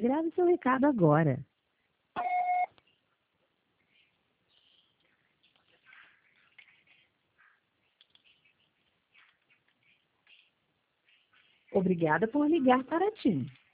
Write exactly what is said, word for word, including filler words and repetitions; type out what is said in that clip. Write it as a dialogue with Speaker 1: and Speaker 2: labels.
Speaker 1: Grave seu recado agora. Obrigada por ligar para a TIM.